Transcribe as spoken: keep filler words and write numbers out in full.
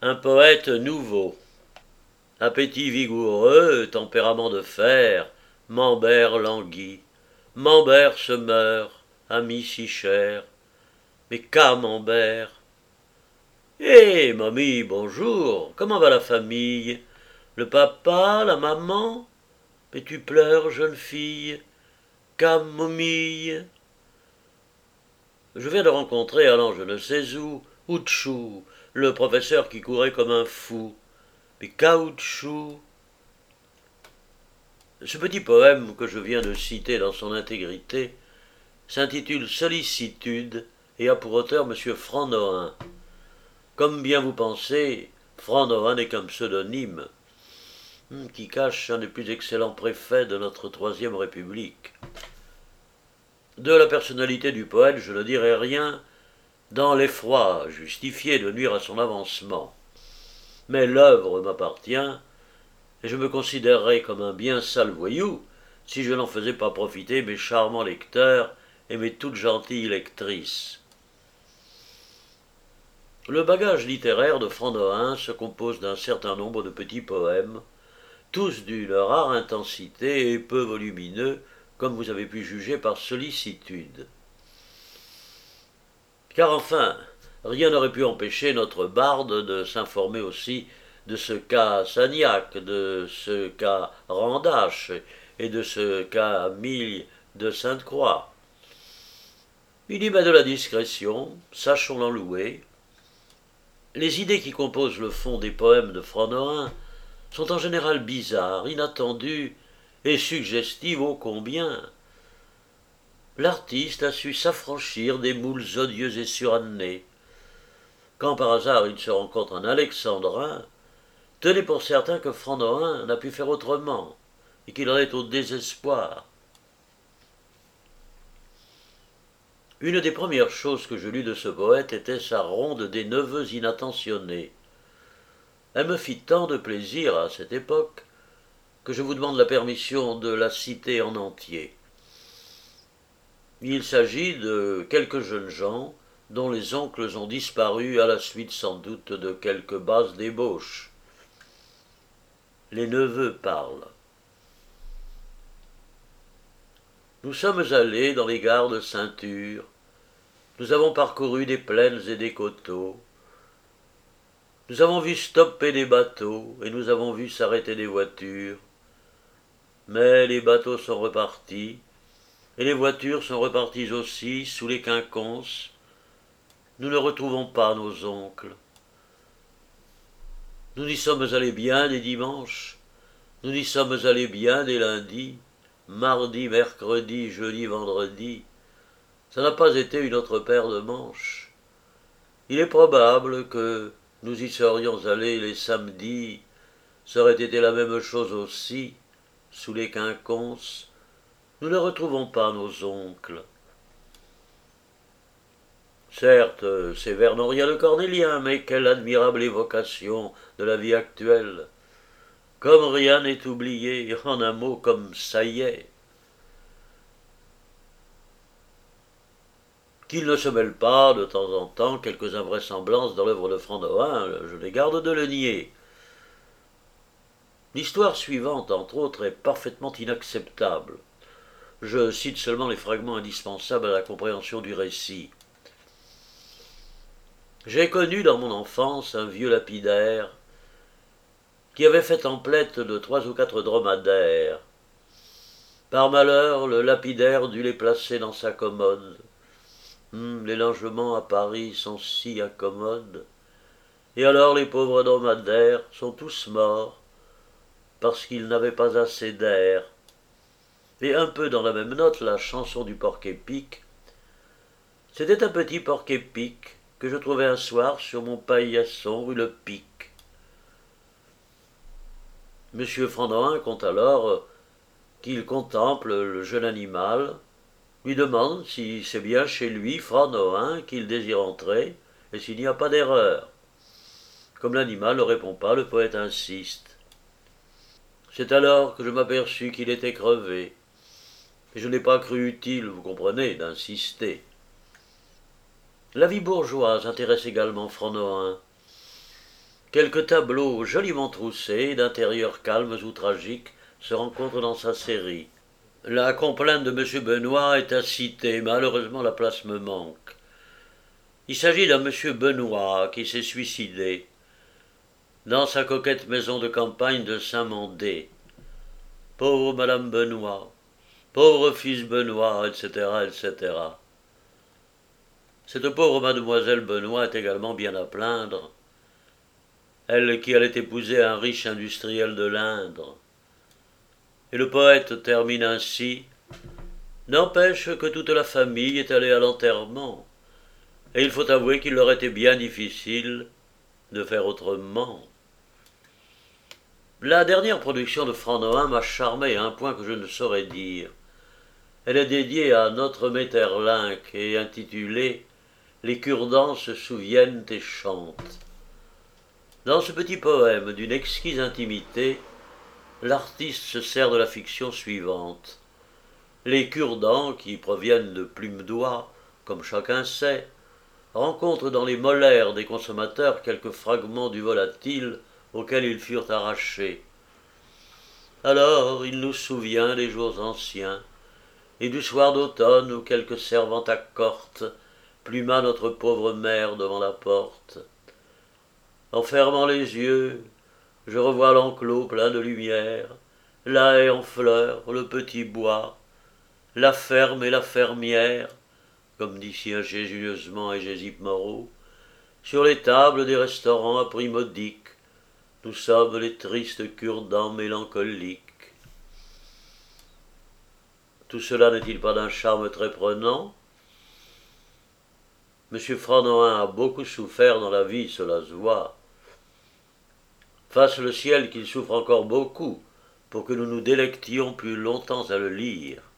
Un poète nouveau. Appétit vigoureux, tempérament de fer, Mambert languit. Mambert se meurt, ami si cher. Mais Camembert. Hé, hey, mamie, bonjour, comment va la famille? Le papa, la maman? Mais tu pleures, jeune fille? Camomille. Je viens de rencontrer, allant je ne sais où, Outchou, le professeur qui courait comme un fou. Mais caoutchouc. Ce petit poème que je viens de citer dans son intégrité s'intitule Sollicitude et a pour auteur M. Franc Nohain. Comme bien vous pensez, Franc Nohain n'est qu'un pseudonyme qui cache un des plus excellents préfets de notre Troisième République. De la personnalité du poète, je ne dirai rien, dans l'effroi justifié de nuire à son avancement. Mais l'œuvre m'appartient, et je me considérerais comme un bien sale voyou si je n'en faisais pas profiter mes charmants lecteurs et mes toutes gentilles lectrices. Le bagage littéraire de Franc Nohain se compose d'un certain nombre de petits poèmes, tous d'une rare intensité et peu volumineux, comme vous avez pu juger par sollicitude. Car enfin, rien n'aurait pu empêcher notre barde de s'informer aussi de ce cas Sagnac, de ce cas Randache et de ce cas Mille de Sainte-Croix. Il y met de la discrétion, sachons l'en louer. Les idées qui composent le fond des poèmes de Franc Nohain sont en général bizarres, inattendues et suggestives ô combien. L'artiste a su s'affranchir des moules odieux et surannés. Quand par hasard il se rencontre un alexandrin, tenez pour certain que Franc Nohain n'a pu faire autrement, et qu'il en est au désespoir. Une des premières choses que je lus de ce poète était sa ronde des neveux inattentionnés. Elle me fit tant de plaisir à cette époque que je vous demande la permission de la citer en entier. Il s'agit de quelques jeunes gens dont les oncles ont disparu à la suite sans doute de quelques basses débauches. Les neveux parlent. Nous sommes allés dans les gares de ceinture, nous avons parcouru des plaines et des coteaux, nous avons vu stopper des bateaux et nous avons vu s'arrêter des voitures, mais les bateaux sont repartis, et les voitures sont reparties aussi sous les quinconces. Nous ne retrouvons pas nos oncles. Nous y sommes allés bien des dimanches, nous y sommes allés bien des lundis, mardi, mercredi, jeudi, vendredi. Ça n'a pas été une autre paire de manches. Il est probable que nous y serions allés les samedis, ça aurait été la même chose aussi, sous les quinconces. Nous ne retrouvons pas nos oncles. Certes, c'est Vernorien le Cornélien, mais quelle admirable évocation de la vie actuelle. Comme rien n'est oublié, en un mot, comme ça y est. Qu'il ne se mêle pas, de temps en temps, quelques invraisemblances dans l'œuvre de Franc Nohain, je les garde de le nier. L'histoire suivante, entre autres, est parfaitement inacceptable. Je cite seulement les fragments indispensables à la compréhension du récit. J'ai connu dans mon enfance un vieux lapidaire qui avait fait emplette de trois ou quatre dromadaires. Par malheur, le lapidaire dut les placer dans sa commode. Hum, les logements à Paris sont si accommodes. Et alors les pauvres dromadaires sont tous morts parce qu'ils n'avaient pas assez d'air. Et un peu dans la même note, la chanson du porc-épic. C'était un petit porc-épic que je trouvai un soir sur mon paillasson rue Le Pic. Monsieur Franc Nohain compte alors qu'il contemple le jeune animal, lui demande si c'est bien chez lui, Franc Nohain, qu'il désire entrer, et s'il n'y a pas d'erreur. Comme l'animal ne répond pas, le poète insiste. C'est alors que je m'aperçus qu'il était crevé. Et je n'ai pas cru utile, vous comprenez, d'insister. La vie bourgeoise intéresse également Franc Nohain. Quelques tableaux joliment troussés, d'intérieurs calmes ou tragiques, se rencontrent dans sa série. La complainte de M. Benoît est à citer, malheureusement la place me manque. Il s'agit d'un M. Benoît qui s'est suicidé dans sa coquette maison de campagne de Saint-Mandé. Pauvre Madame Benoît, pauvre fils Benoît, et cetera, et cetera. Cette pauvre mademoiselle Benoît est également bien à plaindre, elle qui allait épouser un riche industriel de l'Indre. Et le poète termine ainsi: n'empêche que toute la famille est allée à l'enterrement, et il faut avouer qu'il leur était bien difficile de faire autrement. La dernière production de Franc Nohain m'a charmé à un point que je ne saurais dire. Elle est dédiée à notre Maeterlinck et intitulée « Les cure-dents se souviennent et chantent ». Dans ce petit poème d'une exquise intimité, l'artiste se sert de la fiction suivante. Les cure-dents, qui proviennent de plume-doigts, comme chacun sait, rencontrent dans les molaires des consommateurs quelques fragments du volatile auxquels ils furent arrachés. Alors il nous souvient des jours anciens, et du soir d'automne où quelque servante à corte pluma notre pauvre mère devant la porte. En fermant les yeux, je revois l'enclos plein de lumière, la haie en fleurs, le petit bois, la ferme et la fermière, comme dit si ingénieusement Hégésippe Moreau, sur les tables des restaurants à prix modiques, nous sommes les tristes cure-dents mélancoliques. Tout cela n'est-il pas d'un charme très prenant? Monsieur Franc Nohain a beaucoup souffert dans la vie, cela se voit. Fasse le ciel qu'il souffre encore beaucoup, pour que nous nous délections plus longtemps à le lire.